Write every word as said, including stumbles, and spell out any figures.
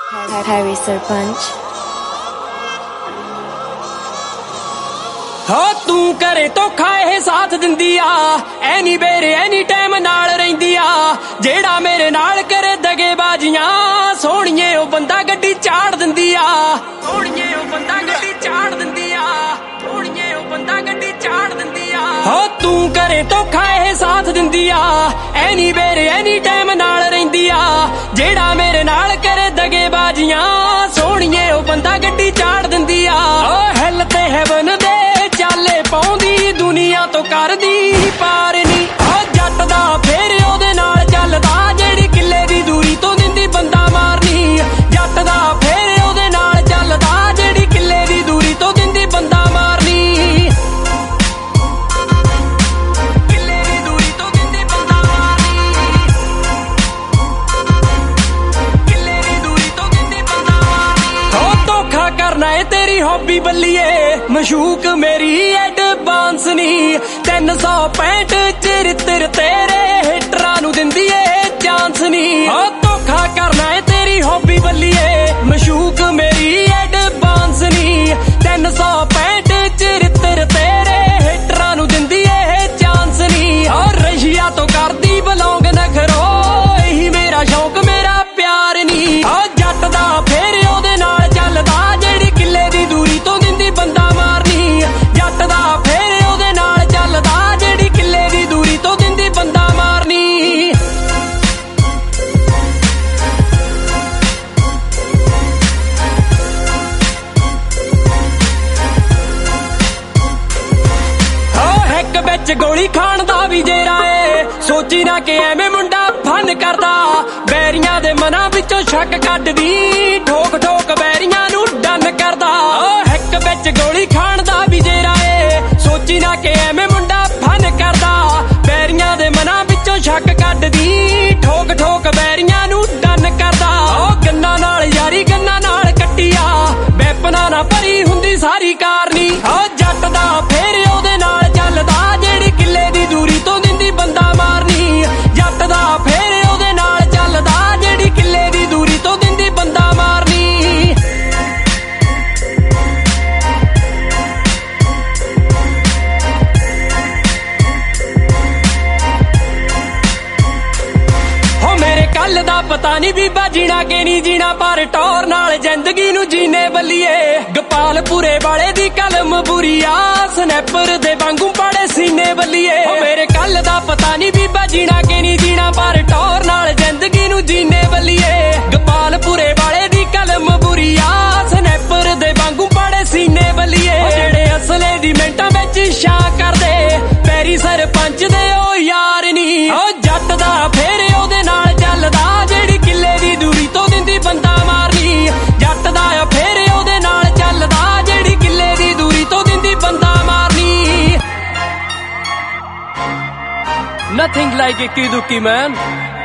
Harry sarpanch हो तू करे धोखा ए साथ दिंदी आ एनी बेरे एनी टाइम नाल रहिंदी आ जेड़ा मेरे नाल करे दगेबाजियां सोहणिए ओ बंदा गड्डी चाड़ दिंदी आ सोहणिए ओ बंदा गड्डी चाड़ दिंदी आ सोहणिए ओ बंदा गड्डी चाड़ दिंदी आ हो तू करे धोखा ए साथ दिंदी आ एनी बेरे एनी टाइम नाल रहिंदी आ जेड़ा मेरे नाल करे दगेबाजियां सोहणिए ओ बंदा गड्डी चाड़ दिंदी आ ओ हिल ते हेवन दे चाले पाउंदी दुनिया तो करदी पार नी ओ जट दा फेर ओदे नाल चलदा जेड़ी किले दी दूरी तो दिंदी बंदा मारनी जट दा फेर ओदे नाल चलदा जेड़ी किले दी दूरी तो दिंदी बंदा मारनी किले दी दूरी तो दिंदी बंदा मारनी किले दी दूरी तो दिंदी बंदा मारनी हो धोखा करना है तेरी हॉबी बल्लिए मशूक मेरी एडवांस नी तीन सौ पैंठ चरित्र तेरे हिटरां नू दिंदी ए चांस नी हो धोखा करना है तेरी हॉबी बल्लिए मशूक मेरी एडवांस नी तीन सौ पैंठ चरित्र तेरे हिटरां नू दिंदी ए चांस नी और रशिया तो करदी बलौंग नखरो यही मेरा शौक मेरा प्यार नी हो जट दा फेर ओदे नाल चलदा जेड़ी किले दी दूरी तो दिंदी बंदा मारनी जट दा फेर ओदे नाल चलदा जेड़ी किले दी दूरी तो दिंदी बंदा मारनी हो हिक विच गोली खाण दा भी जेरा ए सोची ना कि एवें मुंडा फन करदा बैरियां दे मनां विचों शक कढदी ठोक ठोक बैरियां नू डन करदा ओ हिक विच गोली खाण दा भी जेरा ए सोची ना कि एवें मुंडा फन करदा बैरियां दे मनां विचों शक कढदी ठोक ठोक बैरियां नू डन करदा ओ गन्ना नाल यारी गन्ना नाल कट्टिया वेपना ना भरी हुंदी सारी कारनी ओ जट दा फेर ओदे नाल चलदा जेड़ी किले दी दूरी तो दिंदी बंदा मारनी जट दा फेर ओदे नाल चलदा जेड़ी किले दी दूरी तो दिंदी बंदा मारनी हो मेरे कल दा पता नहीं बीबा जीना के नहीं जीना पर टौर नाल जिंदगी नू जीने बल्लिए गपालपुरे वाले दी कलम बुरी आ स्नैपर दे वांगू पाड़े सीने बल्लिए हो मेरे कल दा पता नहीं बीबा जीना के नहीं जीना पर टौर नाल जिंदगी नू जीने बल्लिए गपालपुरे वाले दी कलम बुरी आ स्नैपर दे वांगू पाड़े सीने बल्लिए जेड़े असले दी मिंटां विच छा करदे पैरी सरपंच दे ओ यार नी ओ जट दा फेर ओदे नाल चलदा जेड़ी किले दी दूरी तो दिंदी बंदा मारनी जट दा फेर ओदे नाल चलदा जेड़ी किले दी दूरी तो दिंदी बंदा मारनी Nothing like a kiduki man